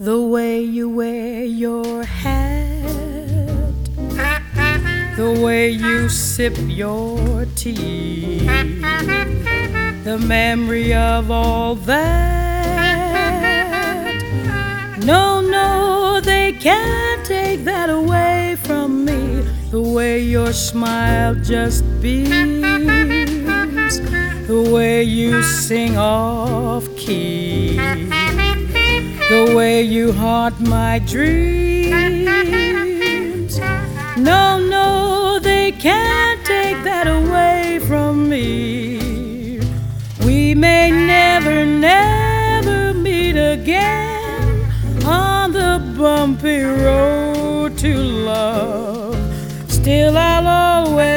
The way you wear your hat, the way you sip your tea, the memory of all that. No, no, they can't take that away from me. The way your smile just beams, the way you sing off key, the way you haunt my dreams. No, no, they can't take that away from me. We may never, never meet again on the bumpy road to love. Still I'll always